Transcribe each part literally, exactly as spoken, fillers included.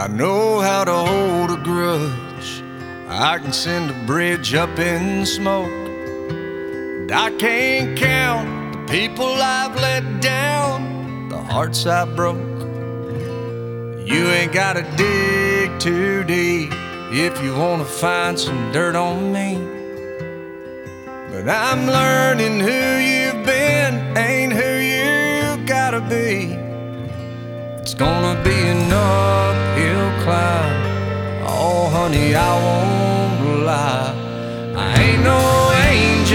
know how to hold a grudge. I can send a bridge up in smoke. And I can't count the people I've let down, the hearts I broke. You ain't gotta dig too deep if you wanna find some dirt on me. But I'm learning who you've been ain't who you gotta be. It's gonna be an uphill climb. Oh, honey, I won't lie. I ain't no angel.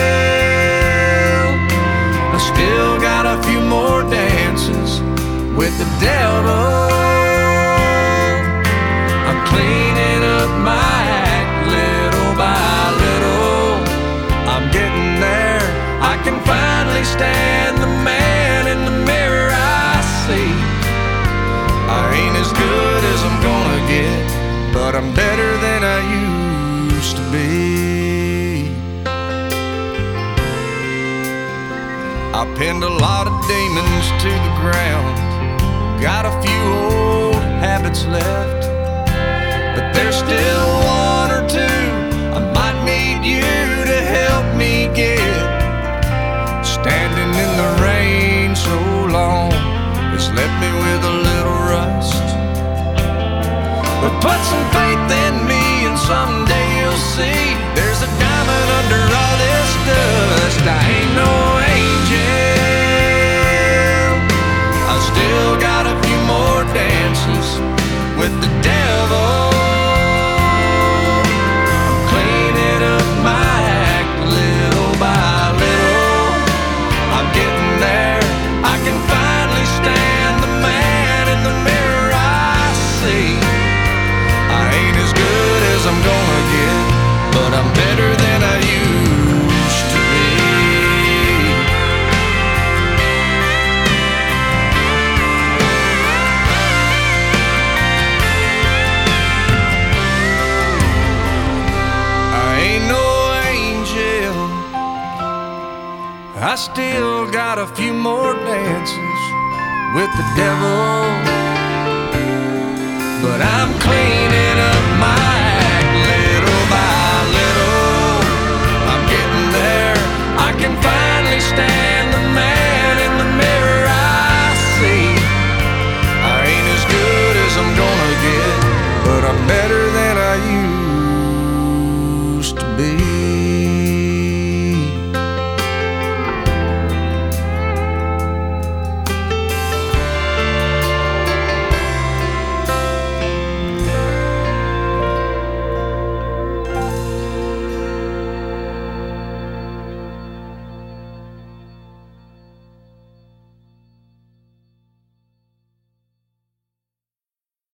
I still got a few more dances with the devil. I'm cleaning up my act little by little. I'm getting there. I can finally stand the man in the mirror I see. I ain't as good as I'm gonna get, but I'm better than I used to be. I pinned a lot of demons to the ground. Got a few old habits left, but there's still one or two I might need you to help me get. Standing in the rain so long, it's left me with a little rust. But put some faith in me and someday you'll see there's a diamond under all this dust. I ain't no angel. I still got a few more dances with the devil. I'm cleaning up my act little by little. I'm getting there. I can finally stand the man in the mirror I see. I ain't as good as I'm gonna get, but I'm better than I used to be. I ain't no angel. I still got a few more dances with the devil, but I'm cleaning up